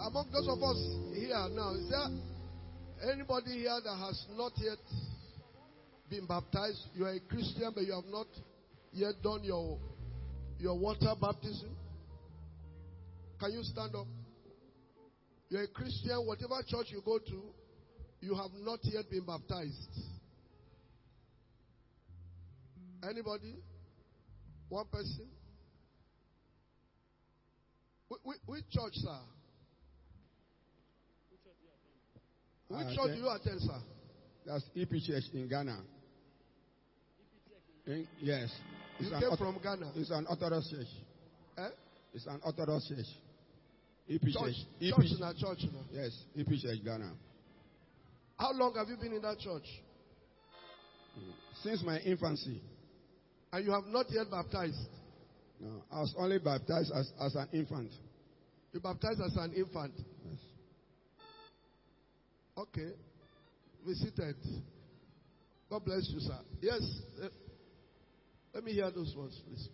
Among those of us here now, is there anybody here that has not yet been baptized? You are a Christian, but you have not yet done your water baptism. Can you stand up? You are a Christian, whatever church you go to, you have not yet been baptized. Anybody? One person? Which church, sir? Which church do you attend, sir? That's EP Church in Ghana. Yes. You came from Ghana? It's an Orthodox church. Eh? It's an Orthodox church. EP Church. Church. Church in a church, you know? Yes, EP Church Ghana. How long have you been in that church? Since my infancy. And you have not yet baptized? No, I was only baptized as an infant. You baptized as an infant? Yes. Okay. Be seated. God bless you, sir. Yes. Let me hear those words, please.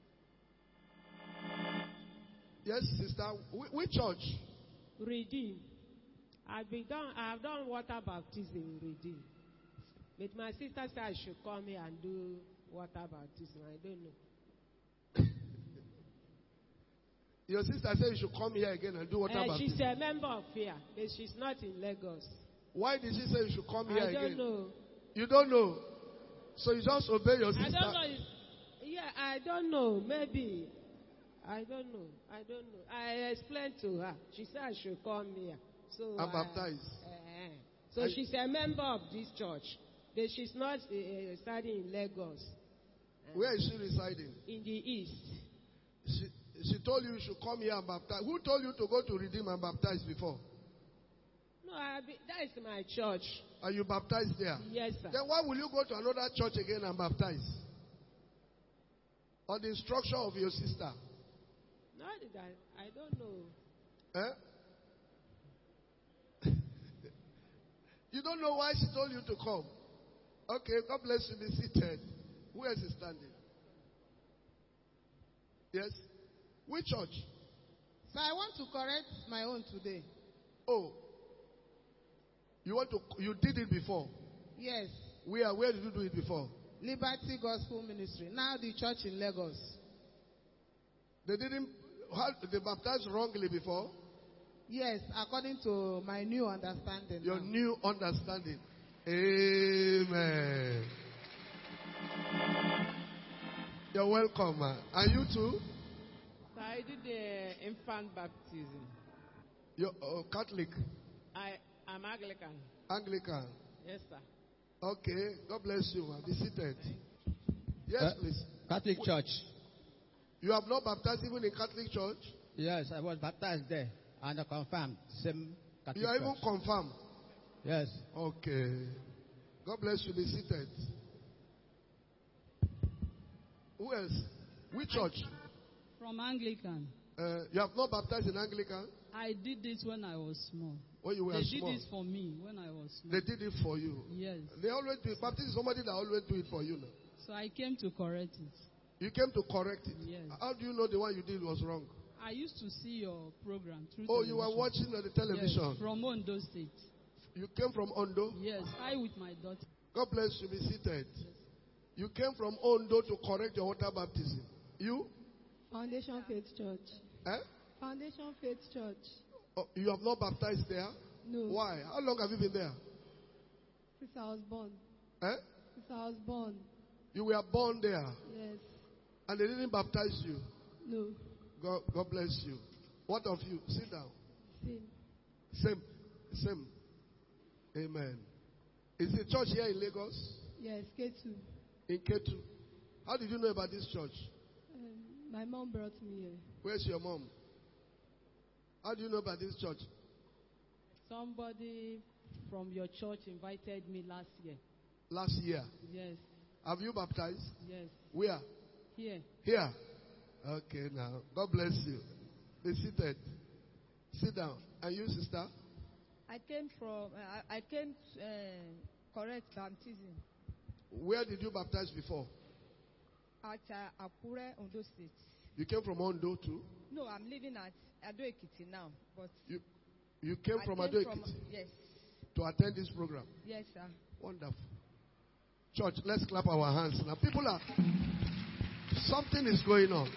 Yes, sister. Which church? Redeem. I've done water baptism in Redeem. But my sister said I should come here and do water baptism. I don't know. Your sister said you should come here again and do water baptism. She's a member of here, but she's not in Lagos. Why did she say you should come here again? I don't know. You don't know? So you just obey your sister? I don't know. Yeah, I don't know. Maybe. I don't know. I explained to her. She said I should come here. So I'm baptized. So she's a member of this church. But she's not studying in Lagos. Where is she residing? In the east. She told you should come here and baptize. Who told you to go to Redeem and baptize before? No, that is my church. And you baptized there? Yes, sir. Then why will you go to another church again and baptize? On the instruction of your sister? No, I don't know. Eh? You don't know why she told you to come. Okay, God bless you. Be seated. Who else is standing? Yes? Which church? So I want to correct my own today. Oh. You did it before? Yes. Where did you do it before? Liberty Gospel Ministry. Now the church in Lagos. They baptized wrongly before? Yes, according to my new understanding. Your now. new understanding. Amen. You're welcome, man. And you too? So I did the infant baptism. You're Catholic? I'm Anglican. Anglican? Yes, sir. Okay. God bless you, man. Be seated. Yes, please. Catholic Church. You have not baptized even in Catholic Church? Yes, I was baptized there and I confirmed. Same Catholic You are even Church. confirmed? Yes. Okay. God bless you. Be seated. Who else? Which church? From Anglican. You have not baptized in Anglican? I did it when I was small. When you were small? They did it for me when I was small. They did it for you? Yes. They always do it. Baptism is somebody that always do it for you now. So I came to correct it. You came to correct it? Yes. How do you know the one you did was wrong? I used to see your program through television. television. You were watching on the television? Yes, from Ondo State. You came from Ondo? Yes, I with my daughter. God bless you. Be seated. Yes. You came from Ondo to correct your water baptism. You? Foundation Faith Church. Eh? Foundation Faith Church. Oh, you have not baptized there? No. Why? How long have you been there? Since I was born. Eh? Since I was born. You were born there? Yes. And they didn't baptize you? No. God bless you. What of you? Sit down. Same. Amen. Is the church here in Lagos? Yes, K2. In K2. How did you know about this church? My mom brought me here. Where's your mom? How do you know about this church? Somebody from your church invited me last year. Last year? Yes. Have you baptized? Yes. Where? Here. Here? Okay, now. God bless you. Be seated. Sit down. And you, sister? I came correct baptism. Where did you baptize before? At Akure, Ondo State. You came from Ondo too? No, I'm living at Ado Ekiti now. But You came I from came Ado from- Ekiti Yes. to attend this program. Yes, sir. Wonderful. Church, let's clap our hands now. People are, something is going on.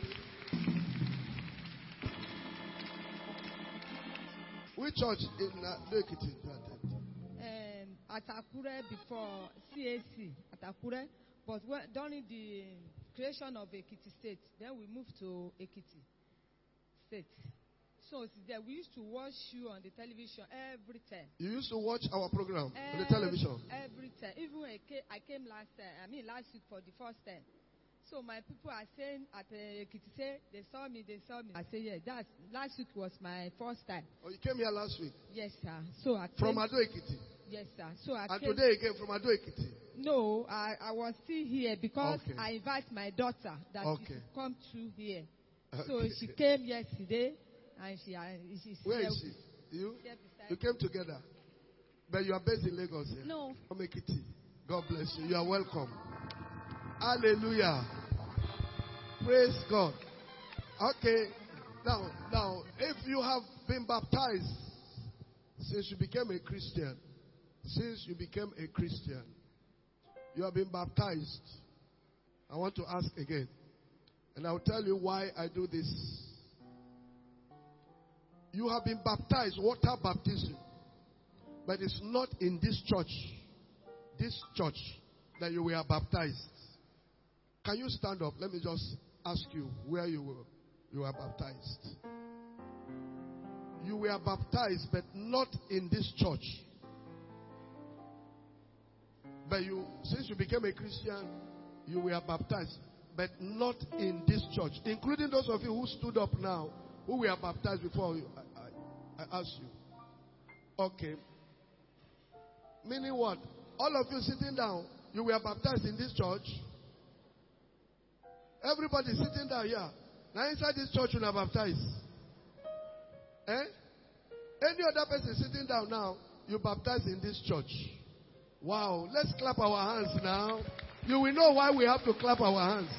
Which church in Ado Ekiti do you attend? At Akure before CAC at Akure, but during the creation of Ekiti State, then we moved to Ekiti State. So there we used to watch you on the television every time. You used to watch our program on the television. Every time. Even when I came last week for the first time. So my people are saying at Ekiti State, they saw me. I say, yeah, that's last week was my first time. Oh, you came here last week? Yes, sir. So I From came, Ado Ekiti? yes, sir. So I And came, today again from Ado Ekiti? no, I was still here because Okay. I invite my daughter that she Okay. should come to here. So Okay. she came yesterday, and she's Where here, is she? You? here beside You came together. But you are based in Lagos here? No. From Ekiti. God bless you. You are welcome. Hallelujah. Praise God. Okay. Now, if you have been baptized since you became a Christian, you have been baptized. I want to ask again. And I'll tell you why I do this. You have been baptized, water baptism. But it's not in this church that you were baptized. Can you stand up? Let me just ask you where you were baptized. You were baptized, but not in this church. But since you became a Christian, you were baptized, but not in this church. Including those of you who stood up now, who were baptized before you. I asked you. Okay. Meaning what? All of you sitting down, you were baptized in this church. Everybody sitting down here. Now inside this church you are baptized. Eh? Any other person sitting down now, you baptized in this church. Wow. Let's clap our hands now. You will know why we have to clap our hands.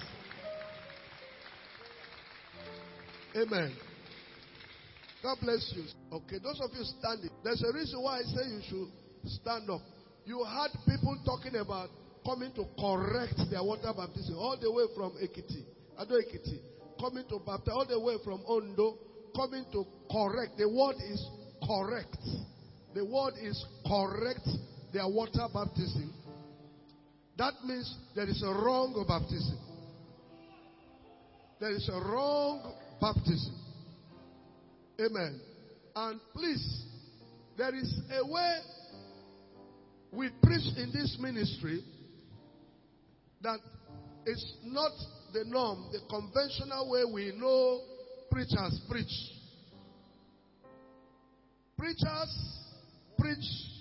Amen. God bless you. Okay, those of you standing. There's a reason why I say you should stand up. You heard people talking about coming to correct their water baptism all the way from Ekiti, Ado Ekiti, coming to baptize all the way from Ondo, coming to correct. The word is correct. The word is correct their water baptism. That means there is a wrong baptism. There is a wrong baptism. Amen. And please, there is a way we preach in this ministry that is not the norm, the conventional way we know preachers preach. Preachers preach.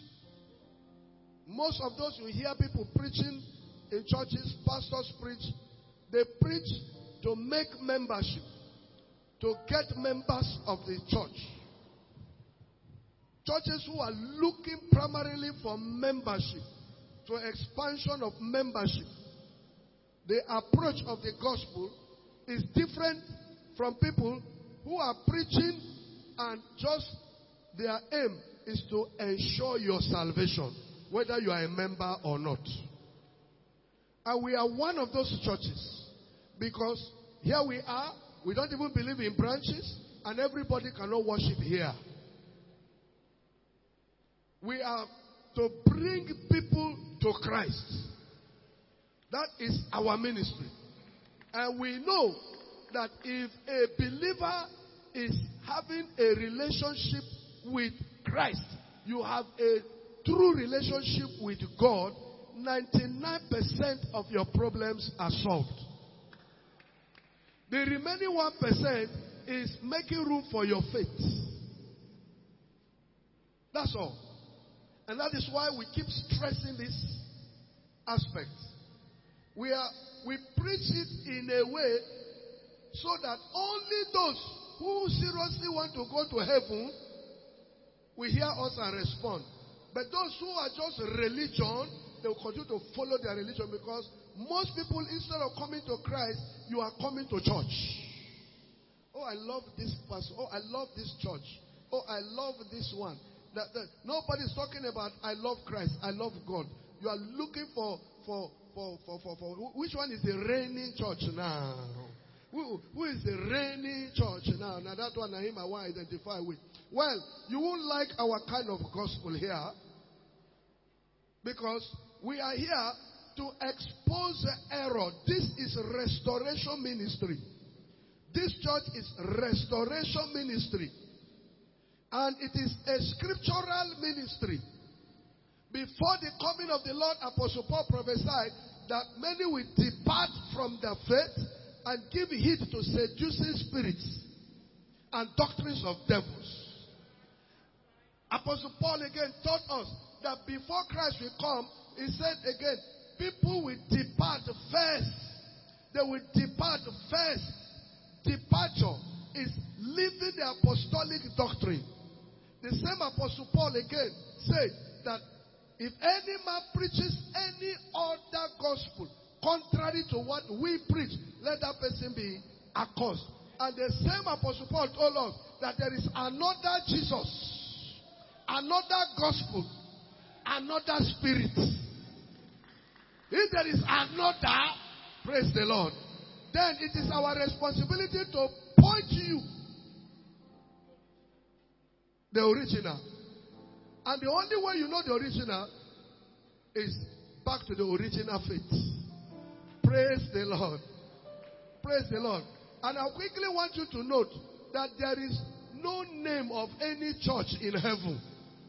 Most of those you hear people preaching in churches, pastors preach, they preach to make membership, to get members of the church. Churches who are looking primarily for membership, to expansion of membership. The approach of the gospel is different from people who are preaching and just their aim is to ensure your salvation, whether you are a member or not. And we are one of those churches because here we are, we don't even believe in branches, and everybody cannot worship here. We are to bring people to Christ. That is our ministry. And we know that if a believer is having a relationship with Christ, you have a true relationship with God, 99% of your problems are solved. The remaining 1% is making room for your faith. That's all. And that is why we keep stressing this aspect. We preach it in a way so that only those who seriously want to go to heaven will hear us and respond. But those who are just religion, they will continue to follow their religion because most people, instead of coming to Christ, you are coming to church. Oh, I love this person. Oh, I love this church. Oh, I love this one. Nobody's talking about I love Christ, I love God. You are looking for which one is the reigning church now? Who is the reigning church now? Now that one I want to identify with. Well, you won't like our kind of gospel here, because we are here to expose the error. This is restoration ministry. This church is restoration ministry. And it is a scriptural ministry. Before the coming of the Lord, Apostle Paul prophesied that many will depart from the faith and give heed to seducing spirits and doctrines of devils. Apostle Paul again taught us that before Christ will come, he said again, people will depart first. They will depart first. Departure is leaving the apostolic doctrine. The same Apostle Paul again said that if any man preaches any other gospel contrary to what we preach, let that person be accursed. And the same Apostle Paul told us that there is another Jesus, another gospel, another spirit. If there is another, praise the Lord, then it is our responsibility to point you the original. And the only way you know the original is back to the original faith. Praise the Lord. Praise the Lord. And I quickly want you to note that there is no name of any church in heaven.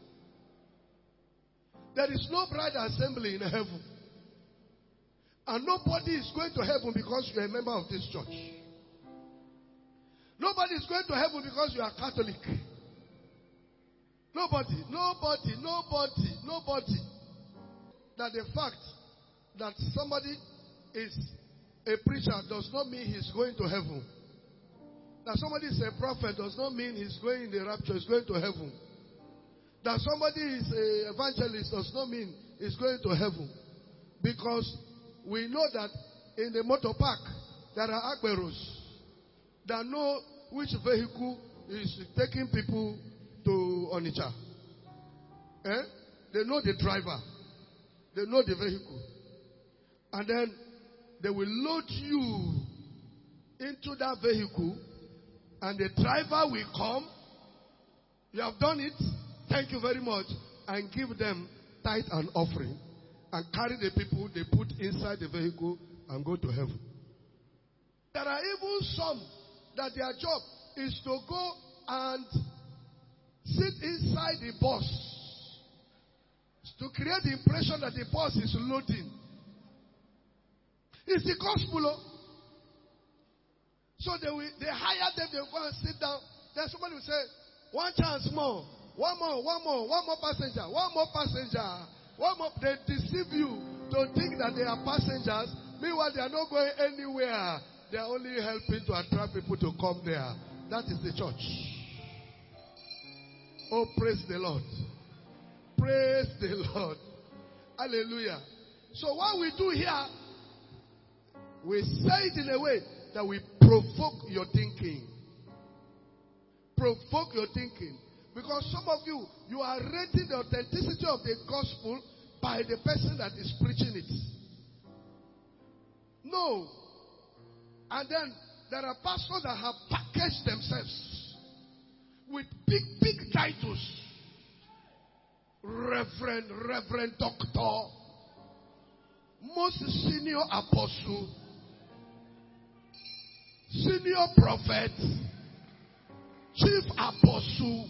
There is no bride assembly in heaven. And nobody is going to heaven because you are a member of this church. Nobody is going to heaven because you are Catholic. Nobody. That the fact that somebody is a preacher does not mean he's going to heaven. That somebody is a prophet does not mean he's going in the rapture, he's going to heaven. That somebody is an evangelist does not mean he's going to heaven. Because we know that in the motor park, there are Agberos that know which vehicle is taking people to Onitsha. They know the driver. They know the vehicle. And then they will load you into that vehicle, and the driver will come. You have done it. Thank you very much. And give them tithe and offering. And carry the people they put inside the vehicle and go to heaven. There are even some that their job is to go and sit inside the bus to create the impression that the bus is loading. It's the gospel. So they hire them, they go and sit down. Then somebody will say, one chance more, one more passenger, one more passenger. They deceive you to think that they are passengers. Meanwhile, they are not going anywhere. They are only helping to attract people to come there. That is the church. Oh, praise the Lord. Praise the Lord. Hallelujah. So what we do here, we say it in a way that we provoke your thinking. Provoke your thinking. Because some of you are rating the authenticity of the gospel by the person that is preaching it. No. And then there are pastors that have packaged themselves with big titles. Reverend Doctor, most senior apostle, senior prophet, chief apostle,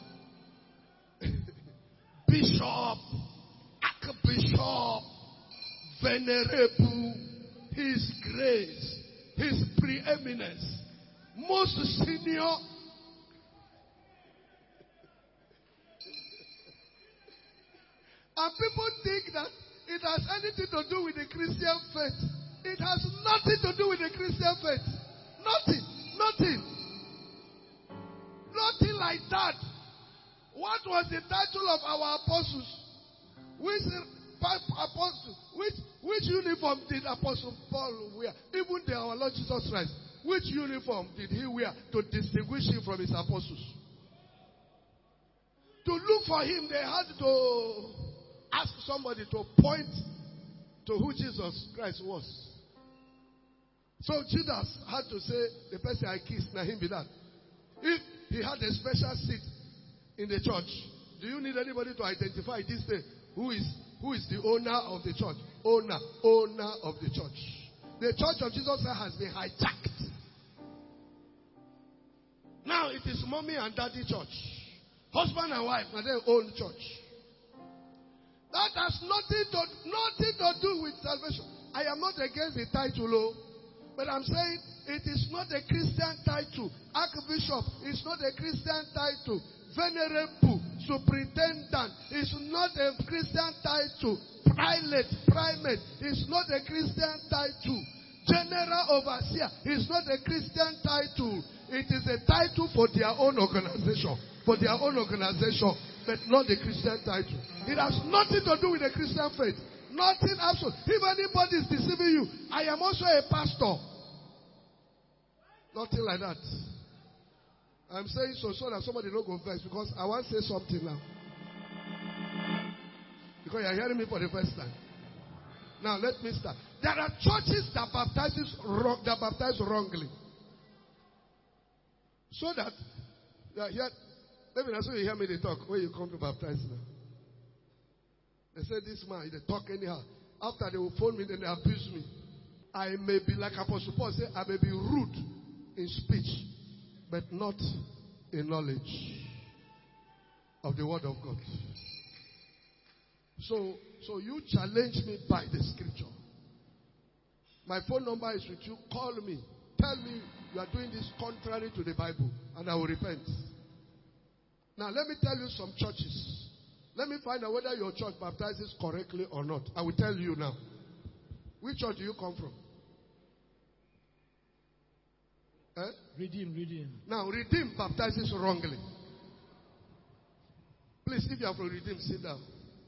bishop, archbishop, venerable, his grace, his preeminence, most senior. And people think that it has anything to do with the Christian faith. It has nothing to do with the Christian faith. Nothing like that. What was the title of our apostles? Which uniform did Apostle Paul wear? Even our Lord Jesus Christ. Which uniform did he wear to distinguish him from his apostles? To look for him, they had to ask somebody to point to who Jesus Christ was. So Judas had to say, the person I kissed, now him be that. If he had a special seat in the church, do you need anybody to identify this day who is the owner of the church? Owner of the church. The church of Jesus has been hijacked. Now it is mommy and daddy church. Husband and wife and their own church. That has nothing to do with salvation. I am not against the title, but I'm saying it is not a Christian title. Archbishop is not a Christian title. Venerable, superintendent is not a Christian title. Primate is not a Christian title. General overseer is not a Christian title. It is a title for their own organization. But not the Christian title. It has nothing to do with the Christian faith. Nothing absolute. If anybody is deceiving you, I am also a pastor. Nothing like that. I'm saying so that somebody don't go vex, because I want to say something now. Because you're hearing me for the first time. Now let me start. There are churches that baptize wrongly. So that maybe that's why you hear me they talk when you come to baptize now. They say this man, they talk anyhow. After they will phone me, then they abuse me. I may be like Apostle Paul said, I may be rude in speech, but not in knowledge of the word of God. So you challenge me by the scripture. My phone number is with you. Call me. Tell me you are doing this contrary to the Bible, and I will repent. Now let me tell you some churches. Let me find out whether your church baptizes correctly or not. I will tell you now. Which church do you come from? Redeem. Now, Redeem baptizes wrongly. Please, if you are from Redeem, sit down.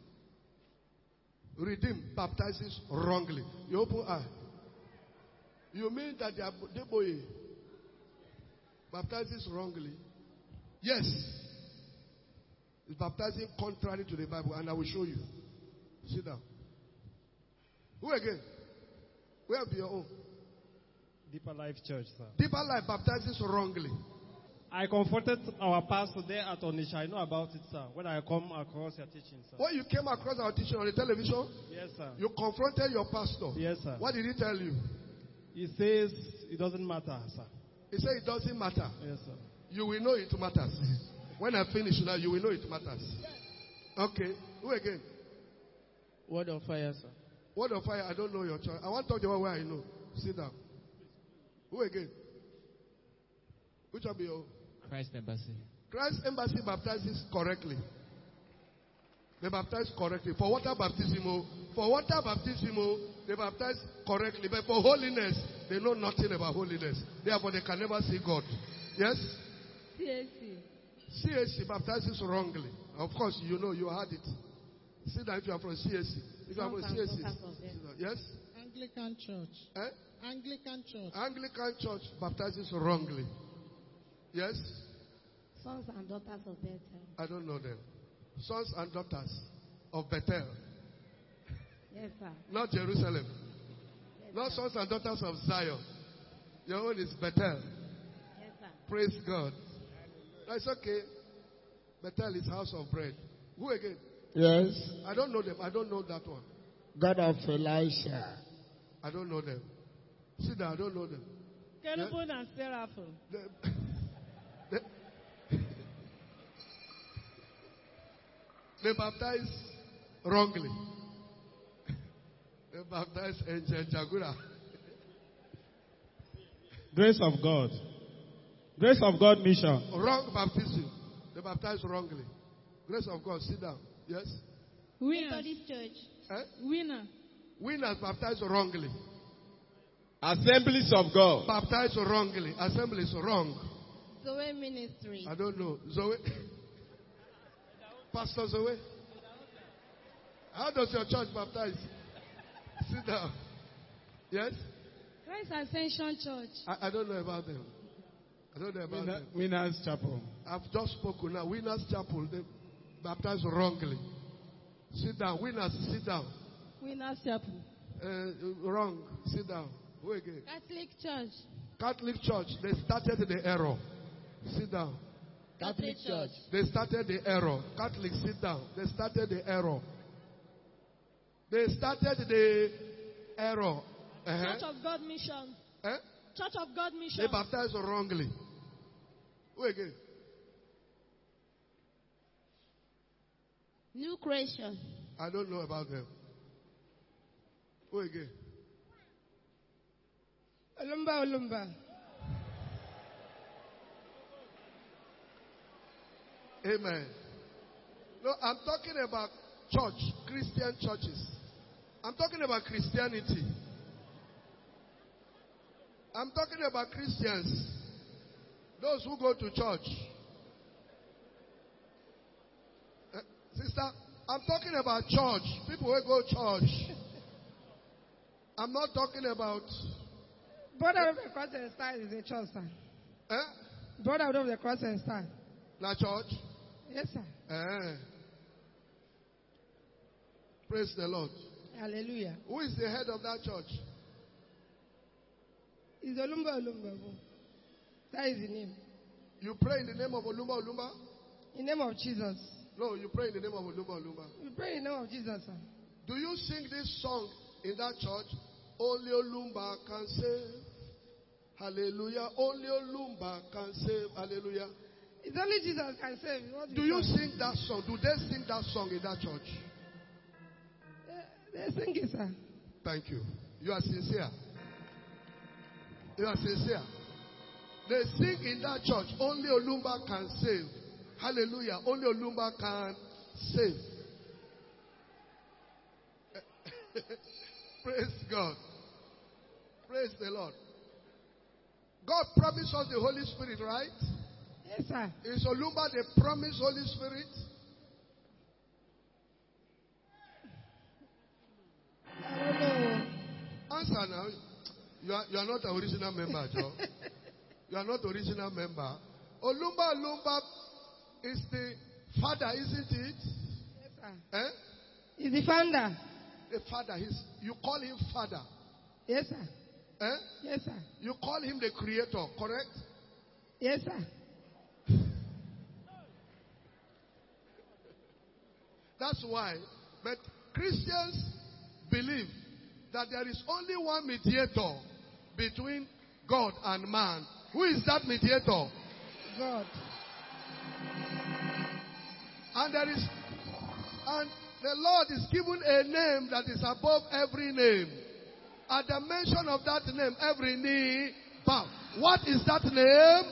Redeem baptizes wrongly. You open eye. You mean that the boy baptizes wrongly? Yes. It's baptizing contrary to the Bible, and I will show you. Sit down. Who again? Where be your own? Deeper Life Church, sir. Deeper Life baptizes wrongly. I confronted our pastor there at Onisha. I know about it, sir. When I come across your teaching, sir. When you came across our teaching on the television? Yes, sir. You confronted your pastor? Yes, sir. What did he tell you? He says it doesn't matter, sir. He said it doesn't matter. Yes, sir. You will know it matters. When I finish now, you will know it matters. Okay. Who again? Word of fire, sir. Word of fire, I don't know your church. I want to talk to you where I know. Sit down. Who again? Which one be your? Christ Embassy. Christ Embassy baptizes correctly. They baptize correctly. For water baptism, they baptize correctly. But for holiness, they know nothing about holiness. Therefore, they can never see God. Yes? CAC baptizes wrongly. Of course, you know, you heard it. Sit down if you are from CAC. If you are from CAC. Yes? Anglican Church. Anglican Church baptizes wrongly. Yes? Sons and daughters of Bethel. I don't know them. Sons and daughters of Bethel. Yes, sir. Not Jerusalem. Yes, not sir. sons and daughters of Zion. Your own is Bethel. Yes, sir. Praise God. That's okay. Bethel is house of bread. Who again? Yes. I don't know them. I don't know that one. God of Elisha. I don't know them. Sit down. I don't know them. Kerubim and Seraphim. They baptize wrongly. They baptize Angel Jagura. Grace of God. Grace of God mission. Wrong baptism. They baptize wrongly. Grace of God. Sit down. Yes? Methodist Church. Winners baptize wrongly. Assemblies of God. Baptize wrongly. Assemblies wrong. Zoe Ministry. I don't know. Zoe? Pastor Zoe? How does your church baptize? Sit down. Yes? Christ Ascension Church. I don't know about them. I don't know about them. Winners Chapel. I've just spoken now. Winners Chapel. baptized wrongly. Sit down. Winners, sit down. Winners Chapel. Wrong. Sit down. Who again? Catholic Church. Catholic Church. They started the error. Sit down. Catholic Church. They started the error. Catholic, sit down. They started the error. They started the error. Church of God Mission. Church of God Mission. They baptized wrongly. Who again? New Creation. I don't know about them. Who again? Olumba. Amen. No, I'm talking about church, Christian churches. I'm talking about Christianity. I'm talking about Christians. Those who go to church. Sister, I'm talking about church. People who go church. I'm not talking about... Brother of the Cross and Star is a church, sir. Brother of the Cross and Star. Na church? Yes, sir. Praise the Lord. Hallelujah. Who is the head of that church? It's Olumba. That is the name. You pray in the name of Olumba? In the name of Jesus. No, you pray in the name of Olumba. We pray in the name of Jesus, sir. Do you sing this song in that church? Only Olumba can save. Hallelujah. Only Olumba can save. Hallelujah. It's only Jesus can save. Do you sing that song? Do they sing that song in that church? They sing it, sir. Thank you. You are sincere. You are sincere. They sing in that church. Only Olumba can save. Hallelujah. Only Olumba can save. Praise God. Praise the Lord. God promised us the Holy Spirit, right? Yes, sir. Is Olumba the promised Holy Spirit? I don't know. Answer now. You are not an original member, Joe. You are not original member. Olumba is the father, isn't it? Yes, sir. He's the founder. The father. You call him father. Yes, sir. Yes, sir. You call him the creator, correct? Yes, sir. That's why. But Christians believe that there is only one mediator between God and man. Who is that mediator? God. And the Lord is given a name that is above every name. At the mention of that name, every knee bow. What is that name?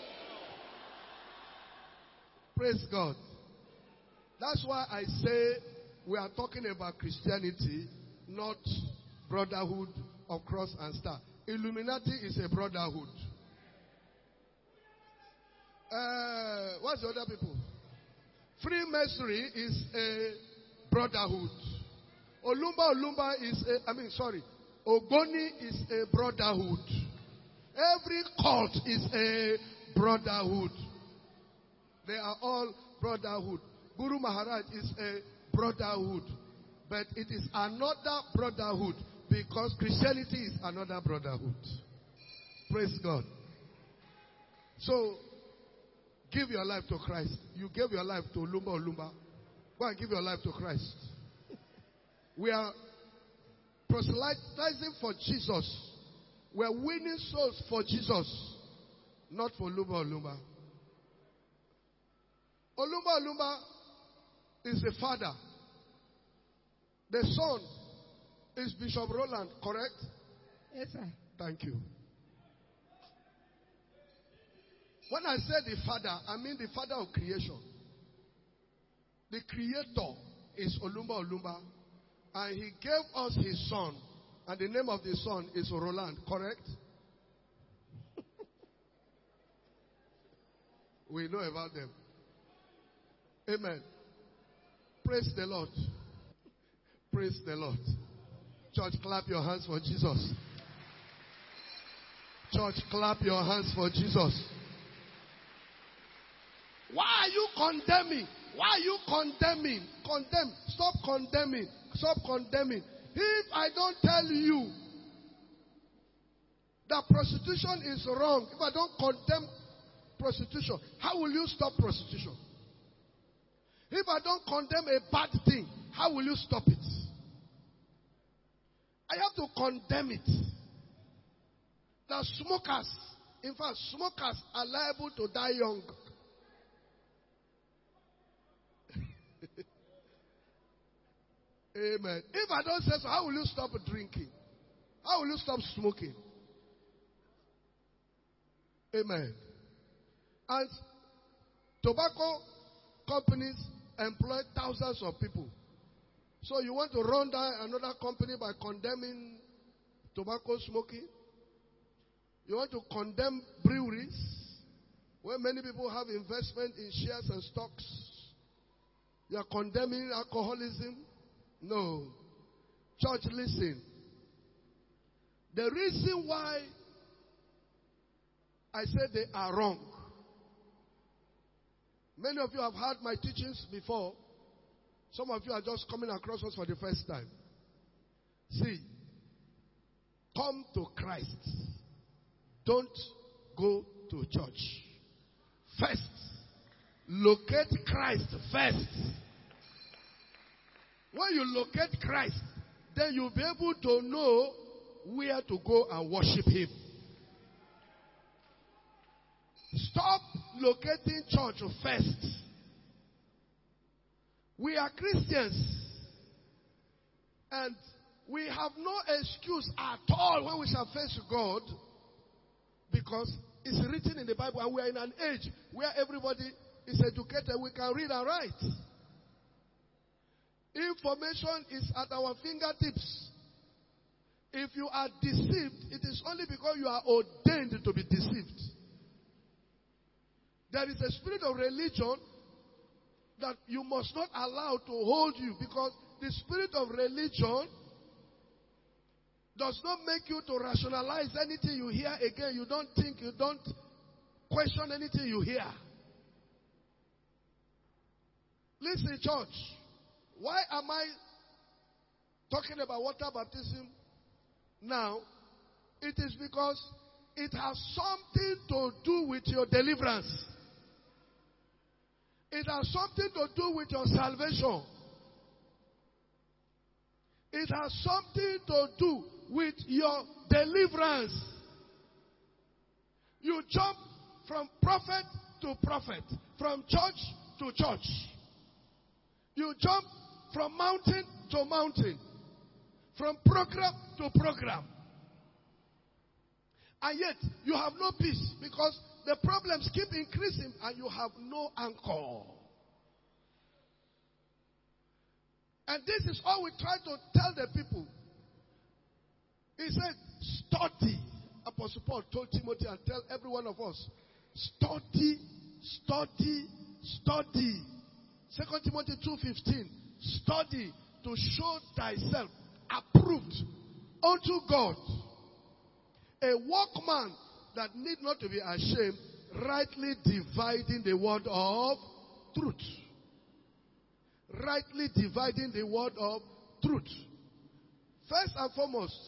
Praise God. That's why I say we are talking about Christianity, not brotherhood of cross and star. Illuminati is a brotherhood. What's the other people? Freemasonry is a brotherhood. Olumba is Ogoni is a brotherhood. Every cult is a brotherhood. They are all brotherhood. Guru Maharaj is a brotherhood. But it is another brotherhood because Christianity is another brotherhood. Praise God. So, give your life to Christ. You gave your life to Olumba. Go and give your life to Christ. We are proselytizing for Jesus. We are winning souls for Jesus, not for Olumba. Olumba is the father. The son is Bishop Roland, correct? Yes, sir. Thank you. When I say the father, I mean the father of creation. The creator is Olumba. And he gave us his son. And the name of the son is Roland, correct? We know about them. Amen. Praise the Lord. Praise the Lord. Church, clap your hands for Jesus. Church, clap your hands for Jesus. Why are you condemning? Why are you condemning? Condemn. Stop condemning. Stop condemning. If I don't tell you that prostitution is wrong, if I don't condemn prostitution, how will you stop prostitution? If I don't condemn a bad thing, how will you stop it? I have to condemn it. The smokers, in fact, smokers are liable to die young. Amen. If I don't say so, how will you stop drinking? How will you stop smoking? Amen. And tobacco companies employ thousands of people. So you want to run down another company by condemning tobacco smoking? You want to condemn breweries where many people have investment in shares and stocks? You are condemning alcoholism? No. Church, listen. The reason why I said they are wrong. Many of you have heard my teachings before. Some of you are just coming across us for the first time. See, come to Christ. Don't go to church. First, locate Christ first. When you locate Christ, then you'll be able to know where to go and worship Him. Stop locating church first. We are Christians. And we have no excuse at all when we shall face God. Because it's written in the Bible and we are in an age where everybody is educated. We can read and write. Information is at our fingertips. If you are deceived, it is only because you are ordained to be deceived. There is a spirit of religion that you must not allow to hold you, because the spirit of religion does not make you to rationalize anything you hear again. You don't think, you don't question anything you hear. Listen, church. Why am I talking about water baptism now? It is because it has something to do with your deliverance. It has something to do with your salvation. It has something to do with your deliverance. You jump from prophet to prophet, from church to church. You jump from mountain to mountain, from program to program. And yet, you have no peace because the problems keep increasing and you have no anchor. And this is all we try to tell the people. He said, study. Apostle Paul told Timothy and tell every one of us, study, study, study. 2 Timothy 2:15, study to show thyself approved unto God, a workman that need not to be ashamed, rightly dividing the word of truth. Rightly dividing the word of truth. First and foremost,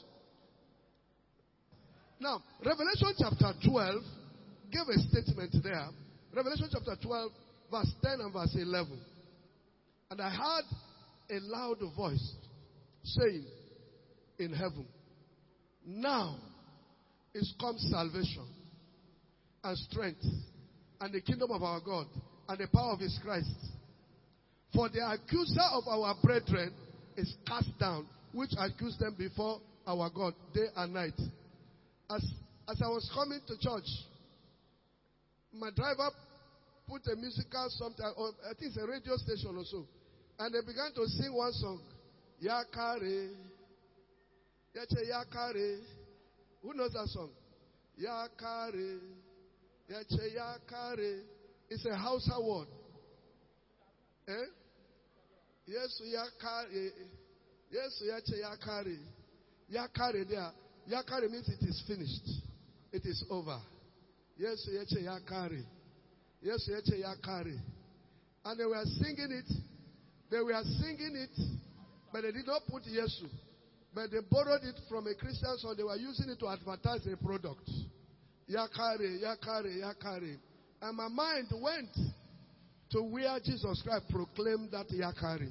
now, Revelation chapter 12 gave a statement there. Revelation chapter 12, verse 10 and verse 11. And I heard a loud voice saying in heaven, now is come salvation and strength and the kingdom of our God and the power of His Christ. For the accuser of our brethren is cast down, which accused them before our God day and night. As I was coming to church, my driver put a musical something, or I think it's a radio station or so, and they began to sing one song. Yakare, Yache Yakare. Who knows that song? Yakare, Yache Yakare. It's a Hausa word. Eh? Yes, Yakare. Yes, Yache Yakare. Yakare there. Yakare means it is finished. It is over. Yes, Yache Yakare. Yes, Yache Yakare. And they were singing it. They were singing it, but they did not put Yesu. But they borrowed it from a Christian, so they were using it to advertise a product. Yakare, Yakare, Yakare. And my mind went to where Jesus Christ proclaimed that Yakare.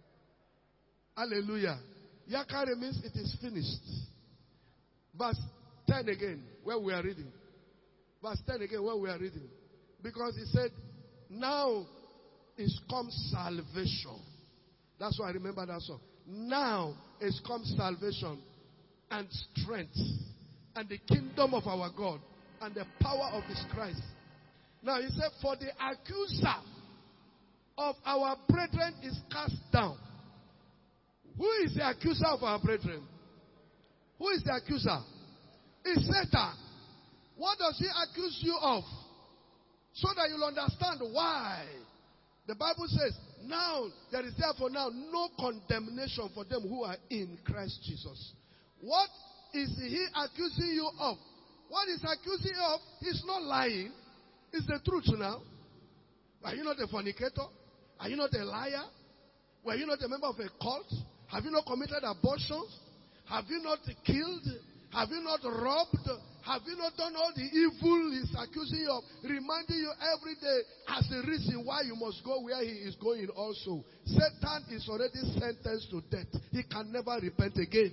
Hallelujah. Yakare means it is finished. Verse 10 again, where we are reading. Verse 10 again, where we are reading. Because he said, now is come salvation. That's why I remember that song. Now is come salvation and strength and the kingdom of our God and the power of his Christ. Now he said, for the accuser of our brethren is cast down. Who is the accuser of our brethren? Who is the accuser? It's Satan. What does he accuse you of? So that you'll understand why. The Bible says, now, there is therefore now no condemnation for them who are in Christ Jesus. What is he accusing you of? What he's accusing you of, he's not lying. It's the truth now. Are you not a fornicator? Are you not a liar? Were you not a member of a cult? Have you not committed abortions? Have you not killed? Have you not robbed? Have you not done all the evil he's accusing you of? Reminding you every day as a reason why you must go where he is going also. Satan is already sentenced to death. He can never repent again.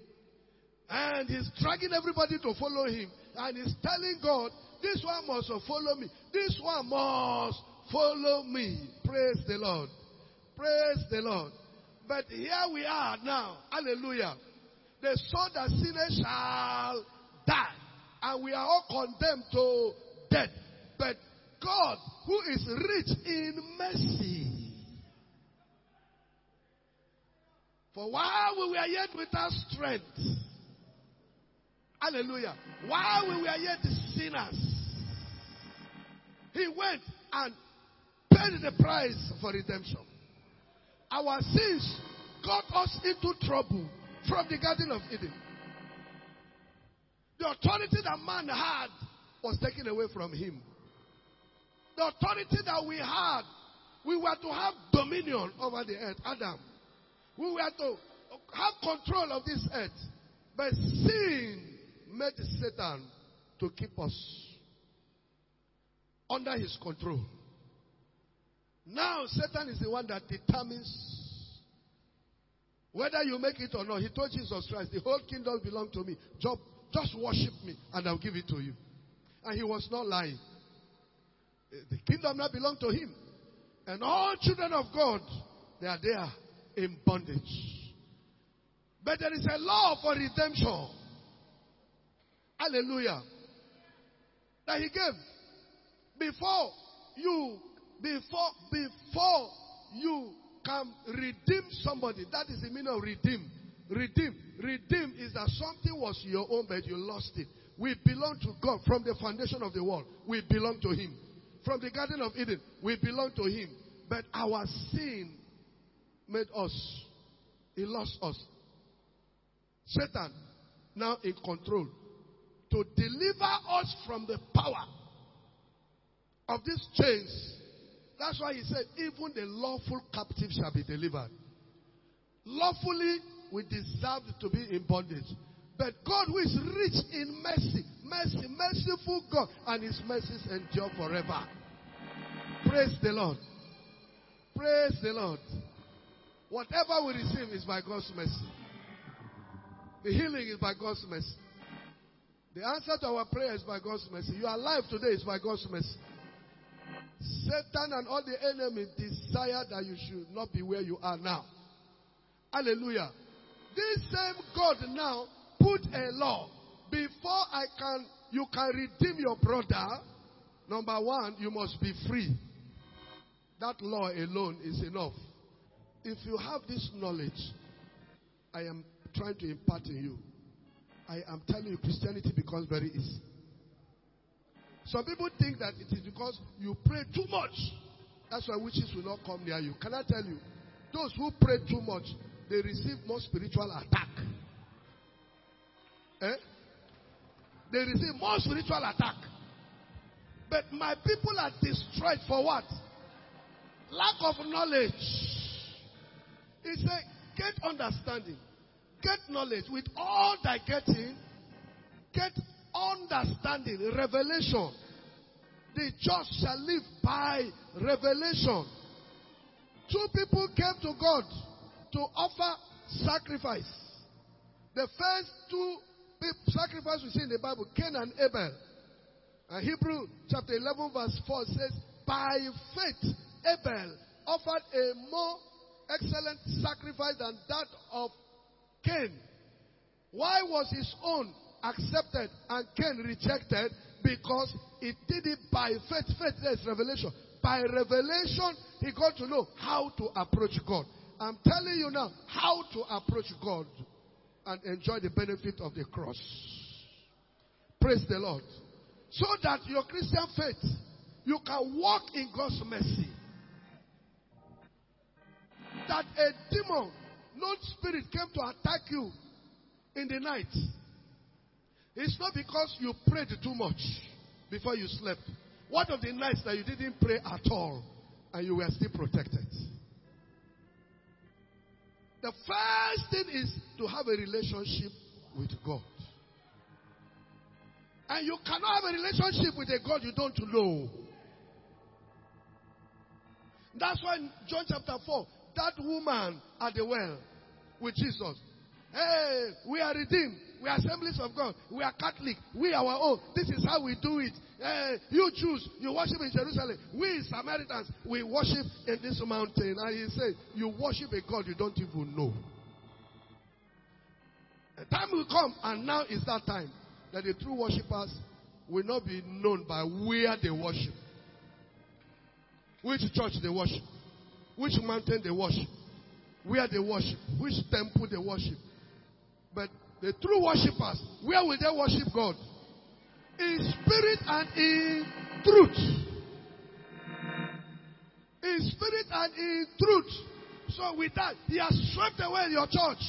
And he's dragging everybody to follow him. And he's telling God, this one must follow me. This one must follow me. Praise the Lord. Praise the Lord. But here we are now. Hallelujah. The son that sinners shall die. And we are all condemned to death. But God, who is rich in mercy, for while we were yet without strength, hallelujah, while we were yet sinners, he went and paid the price for redemption. Our sins got us into trouble from the Garden of Eden. The authority that man had was taken away from him. The authority that we had, we were to have dominion over the earth. Adam. We were to have control of this earth. But sin made Satan to keep us under his control. Now Satan is the one that determines whether you make it or not. He told Jesus Christ, the whole kingdom belongs to me. Just worship me and I'll give it to you. And he was not lying. The kingdom now belongs to him. And all children of God, they are there in bondage. But there is a law for redemption. Hallelujah. That he gave. Before you can redeem somebody. That is the meaning of redeem. Redeem is that something was your own, but you lost it. We belong to God from the foundation of the world. We belong to him. From the Garden of Eden, we belong to him. But our sin made us. He lost us. Satan, now in control. To deliver us from the power of these chains. That's why he said, even the lawful captive shall be delivered. Lawfully, we deserve to be in bondage. But God, who is rich in mercy, merciful God, and his mercies endure forever. Praise the Lord. Praise the Lord. Whatever we receive is by God's mercy. The healing is by God's mercy. The answer to our prayer is by God's mercy. You are alive today is by God's mercy. Satan and all the enemies desire that you should not be where you are now. Hallelujah. This same God now put a law. Before you can redeem your brother, number one, you must be free. That law alone is enough. If you have this knowledge, I am trying to impart in you. I am telling you, Christianity becomes very easy. Some people think that it is because you pray too much. That's why witches will not come near you. Can I tell you? Those who pray too much, they receive more spiritual attack. They receive more spiritual attack. But my people are destroyed for what? Lack of knowledge. He said, get understanding. Get knowledge. With all thy getting, get understanding, revelation. The just shall live by revelation. 2 people came to God to offer sacrifice. The first 2 sacrifices we see in the Bible, Cain and Abel. And Hebrew chapter 11 verse 4 says, by faith Abel offered a more excellent sacrifice than that of Cain. Why was his own accepted and Cain rejected? Because he did it by faith. Faith is revelation. By revelation, he got to know how to approach God. I'm telling you now how to approach God and enjoy the benefit of the cross. Praise the Lord. So that your Christian faith, you can walk in God's mercy. That a demon, no spirit, came to attack you in the night. It's not because you prayed too much before you slept. What of the nights that you didn't pray at all and you were still protected? The first thing is to have a relationship with God. And you cannot have a relationship with a God you don't know. That's why in John chapter 4, that woman at the well with Jesus. Hey, we are redeemed. We are Assemblies of God. We are Catholic. We are our own. This is how we do it. You Jews, you worship in Jerusalem. We Samaritans, we worship in this mountain. And he said, you worship a God you don't even know. The time will come, and now is that time, that the true worshippers will not be known by where they worship. Which church they worship. Which mountain they worship. Where they worship. Which temple they worship. But the true worshippers, where will they worship God? In spirit and in truth. In spirit and in truth. So with that, he has swept away your church.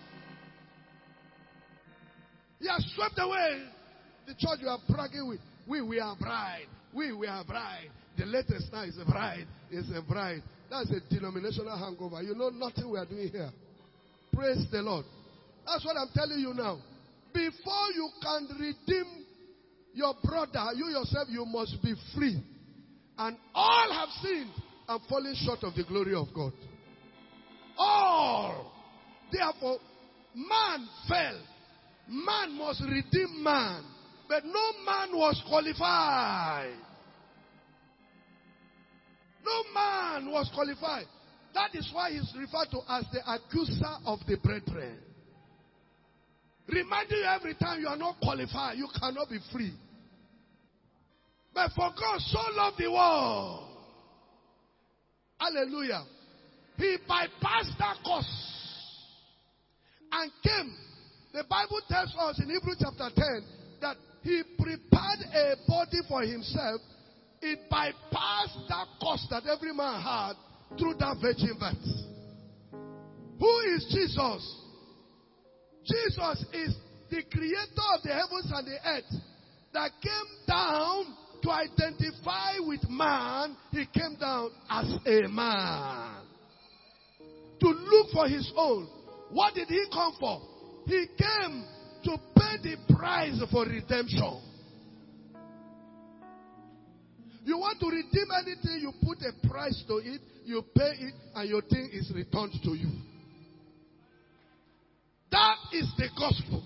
He has swept away the church you are bragging with. We are bride. We are bride. The latest now is a bride. Is a bride. That's a denominational hangover. You know nothing we are doing here. Praise the Lord. That's what I'm telling you now. Before you can redeem your brother, you yourself, you must be free. And all have sinned and fallen short of the glory of God. All. Therefore, man fell. Man must redeem man. But no man was qualified. No man was qualified. That is why he's referred to as the accuser of the brethren. Reminding you every time you are not qualified, you cannot be free. But for God so loved the world. Hallelujah. He bypassed that course and came. The Bible tells us in Hebrews chapter 10 that he prepared a body for himself. It bypassed that course that every man had through that virgin birth. Who is Jesus? Jesus is the creator of the heavens and the earth that came down to identify with man. He came down as a man to look for his own. What did he come for? He came to pay the price for redemption. You want to redeem anything, you put a price to it, you pay it, and your thing is returned to you. That is the gospel.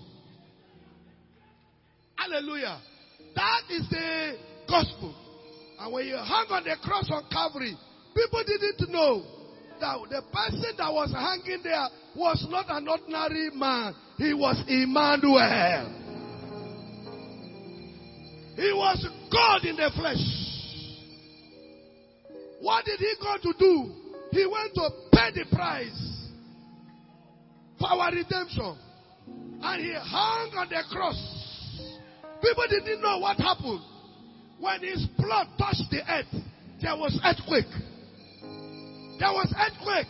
Hallelujah. That is the gospel. And when you hang on the cross on Calvary, people didn't know that the person that was hanging there was not an ordinary man. He was Emmanuel. He was God in the flesh. What did he go to do? He went to pay the price for our redemption. And he hung on the cross. People didn't know what happened. When his blood touched the earth, there was earthquake. There was earthquake.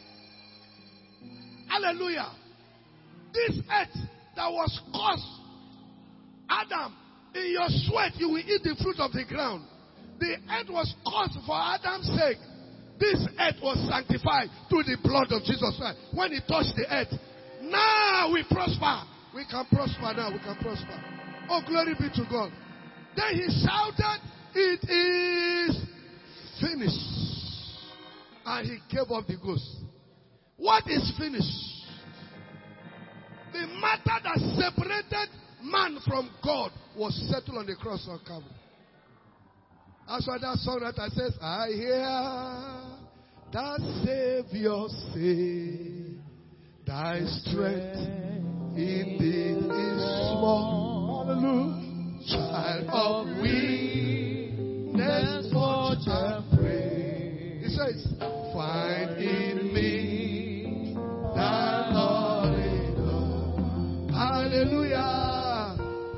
Hallelujah. This earth that was caused, Adam, in your sweat you will eat the fruit of the ground. The earth was caused for Adam's sake. This earth was sanctified through the blood of Jesus Christ. When he touched the earth, now we prosper. We can prosper now. We can prosper. Oh, glory be to God. Then he shouted, "It is finished." And he gave up the ghost. What is finished? The matter that separated man from God was settled on the cross of Calvary. That's why that song that says, "I hear that Savior say, thy strength indeed is small. Hallelujah. Child of weakness, watch and pray." He says, "Find in me thy Lord." Hallelujah.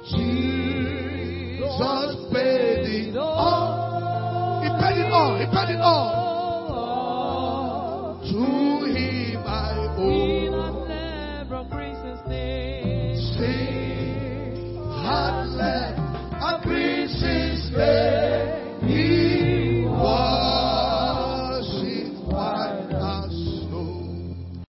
Jesus paid it all. He paid it all. He paid it all. To him I owe.